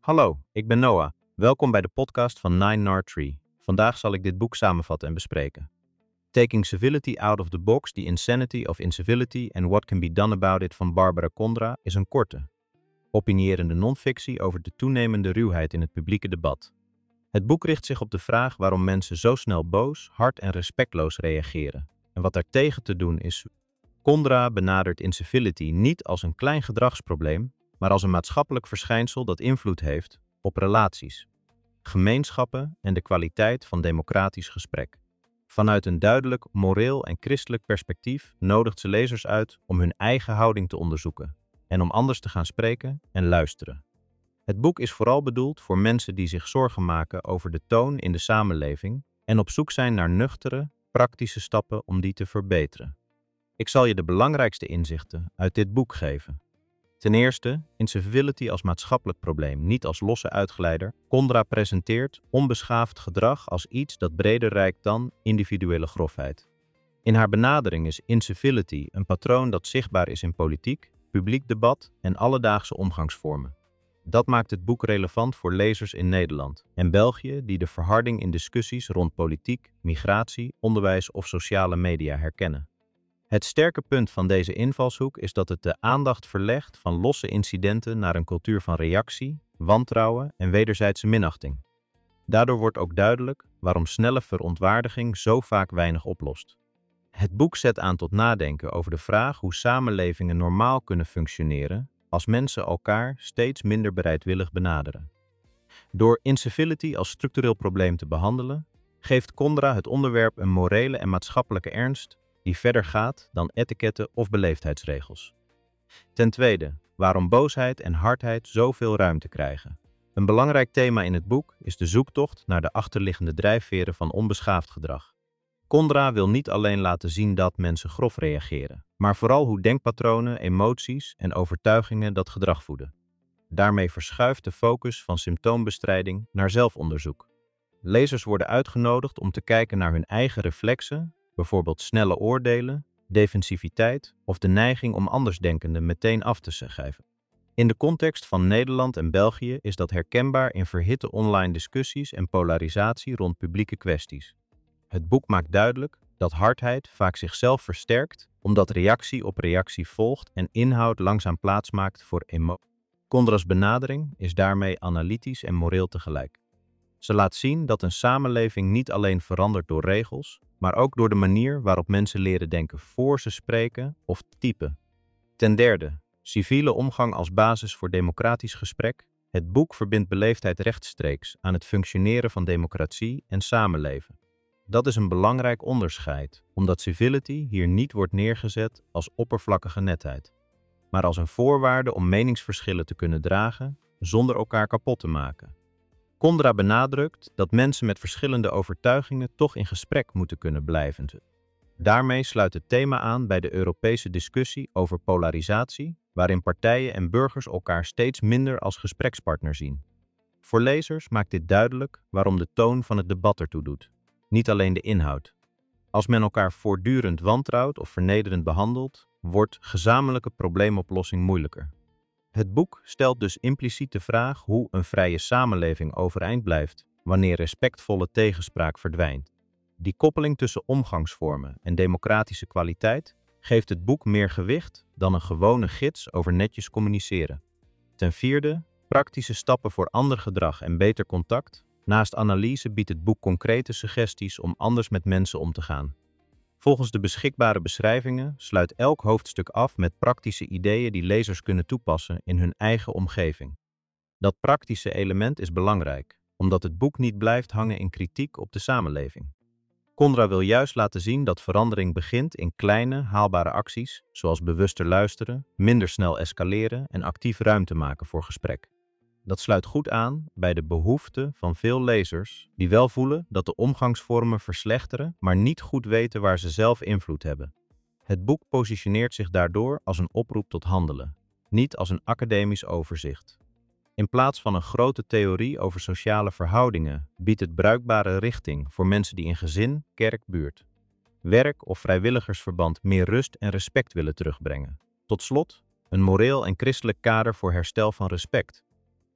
Hallo, ik ben Noah. Welkom bij de podcast van Nine Nard Tree. Vandaag zal ik dit boek samenvatten en bespreken. Taking Civility Out of the Box, The Insanity of Incivility and What Can Be Done About It van Barbara Kondra is een korte, opinierende non-fictie over de toenemende ruwheid in het publieke debat. Het boek richt zich op de vraag waarom mensen zo snel boos, hard en respectloos reageren. En wat daartegen te doen is. Kondra benadert incivility niet als een klein gedragsprobleem, maar als een maatschappelijk verschijnsel dat invloed heeft op relaties, gemeenschappen en de kwaliteit van democratisch gesprek. Vanuit een duidelijk moreel en christelijk perspectief nodigt ze lezers uit om hun eigen houding te onderzoeken en om anders te gaan spreken en luisteren. Het boek is vooral bedoeld voor mensen die zich zorgen maken over de toon in de samenleving en op zoek zijn naar nuchtere, praktische stappen om die te verbeteren. Ik zal je de belangrijkste inzichten uit dit boek geven. Ten eerste, incivility als maatschappelijk probleem, niet als losse uitgeleider. Kondra presenteert onbeschaafd gedrag als iets dat breder reikt dan individuele grofheid. In haar benadering is incivility een patroon dat zichtbaar is in politiek, publiek debat en alledaagse omgangsvormen. Dat maakt het boek relevant voor lezers in Nederland en België die de verharding in discussies rond politiek, migratie, onderwijs of sociale media herkennen. Het sterke punt van deze invalshoek is dat het de aandacht verlegt van losse incidenten naar een cultuur van reactie, wantrouwen en wederzijdse minachting. Daardoor wordt ook duidelijk waarom snelle verontwaardiging zo vaak weinig oplost. Het boek zet aan tot nadenken over de vraag hoe samenlevingen normaal kunnen functioneren als mensen elkaar steeds minder bereidwillig benaderen. Door incivility als structureel probleem te behandelen, geeft Kondra het onderwerp een morele en maatschappelijke ernst die verder gaat dan etiketten of beleefdheidsregels. Ten tweede, waarom boosheid en hardheid zoveel ruimte krijgen. Een belangrijk thema in het boek is de zoektocht naar de achterliggende drijfveren van onbeschaafd gedrag. Kondra wil niet alleen laten zien dat mensen grof reageren, maar vooral hoe denkpatronen, emoties en overtuigingen dat gedrag voeden. Daarmee verschuift de focus van symptoombestrijding naar zelfonderzoek. Lezers worden uitgenodigd om te kijken naar hun eigen reflexen, bijvoorbeeld snelle oordelen, defensiviteit of de neiging om andersdenkenden meteen af te schrijven. In de context van Nederland en België is dat herkenbaar in verhitte online discussies en polarisatie rond publieke kwesties. Het boek maakt duidelijk dat hardheid vaak zichzelf versterkt omdat reactie op reactie volgt en inhoud langzaam plaatsmaakt voor emotie. Kondra's benadering is daarmee analytisch en moreel tegelijk. Ze laat zien dat een samenleving niet alleen verandert door regels, maar ook door de manier waarop mensen leren denken voor ze spreken of typen. Ten derde, civiele omgang als basis voor democratisch gesprek. Het boek verbindt beleefdheid rechtstreeks aan het functioneren van democratie en samenleven. Dat is een belangrijk onderscheid, omdat civility hier niet wordt neergezet als oppervlakkige netheid, maar als een voorwaarde om meningsverschillen te kunnen dragen zonder elkaar kapot te maken. Kondra benadrukt dat mensen met verschillende overtuigingen toch in gesprek moeten kunnen blijven. Daarmee sluit het thema aan bij de Europese discussie over polarisatie, waarin partijen en burgers elkaar steeds minder als gesprekspartner zien. Voor lezers maakt dit duidelijk waarom de toon van het debat ertoe doet, niet alleen de inhoud. Als men elkaar voortdurend wantrouwt of vernederend behandelt, wordt gezamenlijke probleemoplossing moeilijker. Het boek stelt dus impliciet de vraag hoe een vrije samenleving overeind blijft wanneer respectvolle tegenspraak verdwijnt. Die koppeling tussen omgangsvormen en democratische kwaliteit geeft het boek meer gewicht dan een gewone gids over netjes communiceren. Ten vierde, praktische stappen voor ander gedrag en beter contact. Naast analyse biedt het boek concrete suggesties om anders met mensen om te gaan. Volgens de beschikbare beschrijvingen sluit elk hoofdstuk af met praktische ideeën die lezers kunnen toepassen in hun eigen omgeving. Dat praktische element is belangrijk, omdat het boek niet blijft hangen in kritiek op de samenleving. Kondra wil juist laten zien dat verandering begint in kleine, haalbare acties, zoals bewuster luisteren, minder snel escaleren en actief ruimte maken voor gesprek. Dat sluit goed aan bij de behoeften van veel lezers die wel voelen dat de omgangsvormen verslechteren, maar niet goed weten waar ze zelf invloed hebben. Het boek positioneert zich daardoor als een oproep tot handelen, niet als een academisch overzicht. In plaats van een grote theorie over sociale verhoudingen biedt het bruikbare richting voor mensen die in gezin, kerk, buurt, werk of vrijwilligersverband meer rust en respect willen terugbrengen. Tot slot, een moreel en christelijk kader voor herstel van respect.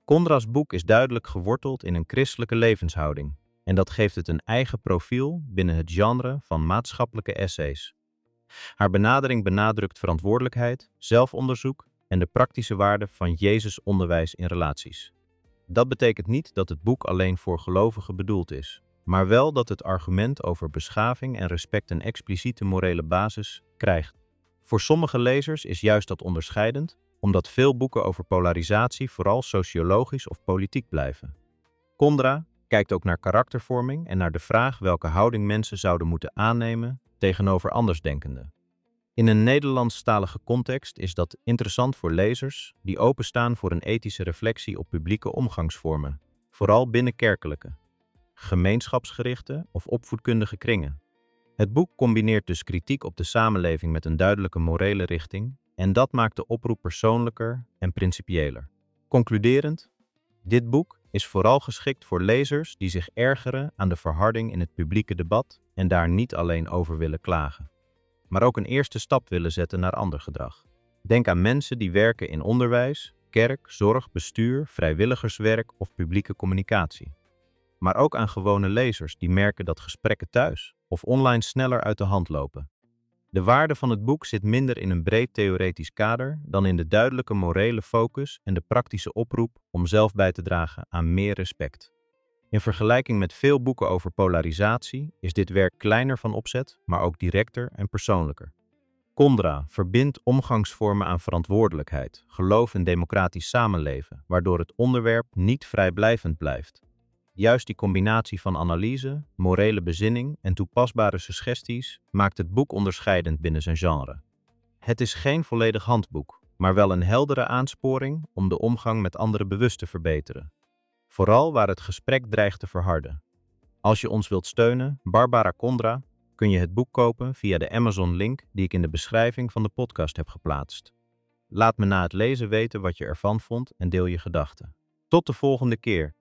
Kondra's boek is duidelijk geworteld in een christelijke levenshouding en dat geeft het een eigen profiel binnen het genre van maatschappelijke essays. Haar benadering benadrukt verantwoordelijkheid, zelfonderzoek en de praktische waarde van Jezus' onderwijs in relaties. Dat betekent niet dat het boek alleen voor gelovigen bedoeld is, maar wel dat het argument over beschaving en respect een expliciete morele basis krijgt. Voor sommige lezers is juist dat onderscheidend, omdat veel boeken over polarisatie vooral sociologisch of politiek blijven. Kondra kijkt ook naar karaktervorming en naar de vraag welke houding mensen zouden moeten aannemen tegenover andersdenkenden. In een Nederlandstalige context is dat interessant voor lezers die openstaan voor een ethische reflectie op publieke omgangsvormen, vooral binnen kerkelijke, gemeenschapsgerichte of opvoedkundige kringen. Het boek combineert dus kritiek op de samenleving met een duidelijke morele richting en dat maakt de oproep persoonlijker en principiëler. Concluderend, dit boek is vooral geschikt voor lezers die zich ergeren aan de verharding in het publieke debat en daar niet alleen over willen klagen, maar ook een eerste stap willen zetten naar ander gedrag. Denk aan mensen die werken in onderwijs, kerk, zorg, bestuur, vrijwilligerswerk of publieke communicatie. Maar ook aan gewone lezers die merken dat gesprekken thuis of online sneller uit de hand lopen. De waarde van het boek zit minder in een breed theoretisch kader dan in de duidelijke morele focus en de praktische oproep om zelf bij te dragen aan meer respect. In vergelijking met veel boeken over polarisatie is dit werk kleiner van opzet, maar ook directer en persoonlijker. Kondra verbindt omgangsvormen aan verantwoordelijkheid, geloof en democratisch samenleven, waardoor het onderwerp niet vrijblijvend blijft. Juist die combinatie van analyse, morele bezinning en toepasbare suggesties maakt het boek onderscheidend binnen zijn genre. Het is geen volledig handboek, maar wel een heldere aansporing om de omgang met anderen bewust te verbeteren. Vooral waar het gesprek dreigt te verharden. Als je ons wilt steunen, Barbara Kondra, kun je het boek kopen via de Amazon-link die ik in de beschrijving van de podcast heb geplaatst. Laat me na het lezen weten wat je ervan vond en deel je gedachten. Tot de volgende keer.